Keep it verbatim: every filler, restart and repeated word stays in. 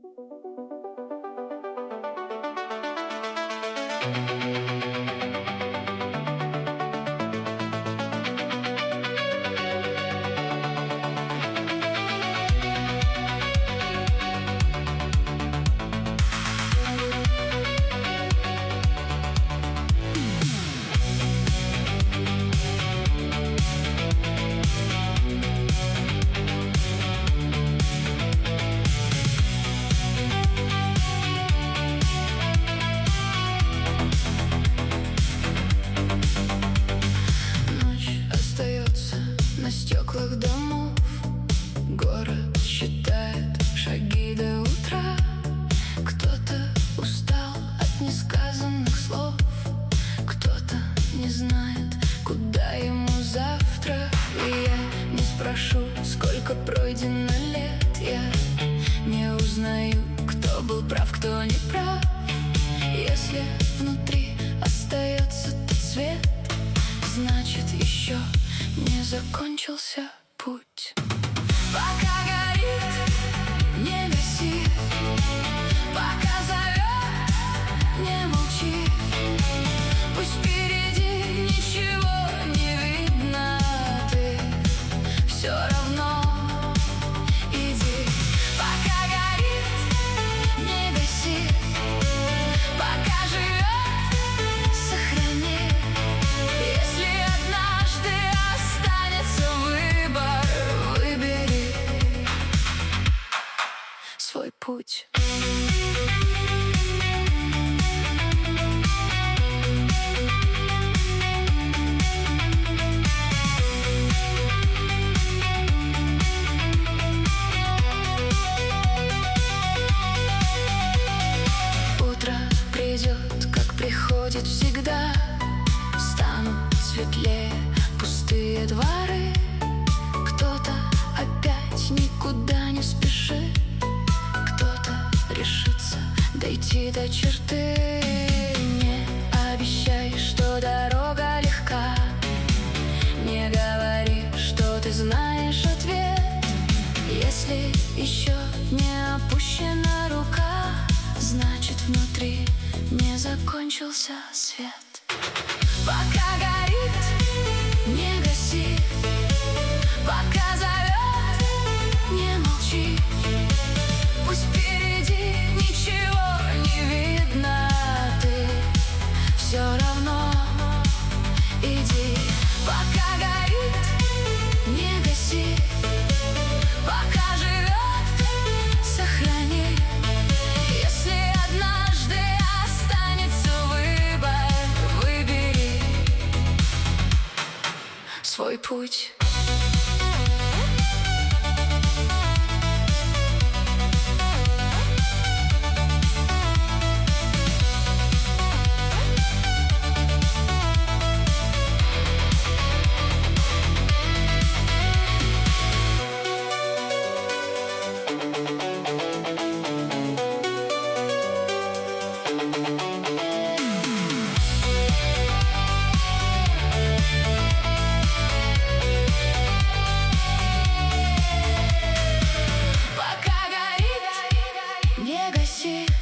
На стеклах домов город считает шаги до утра. Кто-то устал от несказанных слов, кто-то не знает, куда ему завтра. И я не спрошу, сколько пройдено лет, я не узнаю, кто был прав, кто не прав. Если внутри остается тот свет, значит еще не закончился путь. Пока горит, не гаси. Пока зовет, не молчи. Пусть впереди ничего не видно, ты все равно иди. Пока горит, не гаси. Пока живет, сохрани. Если однажды останется выбор, выбери свой путь. Утро придет, как приходит всегда. Станут светлее пустые дворы. Кто-то опять никуда не спешит, кто-то решится дойти до черты. Не обещай, что дорога легка, не говори, что ты знаешь ответ. Если еще не опущена рука, значит внутри не закончился свет. Пока горит, не гаси. Пока зовет, не молчи. Пусть впереди ничего не видно, ты все равно иди. Пока горит, не гаси. Пока живет, сохрани. Если однажды останется выбор, выбери свой путь. Пока горит, не гаси.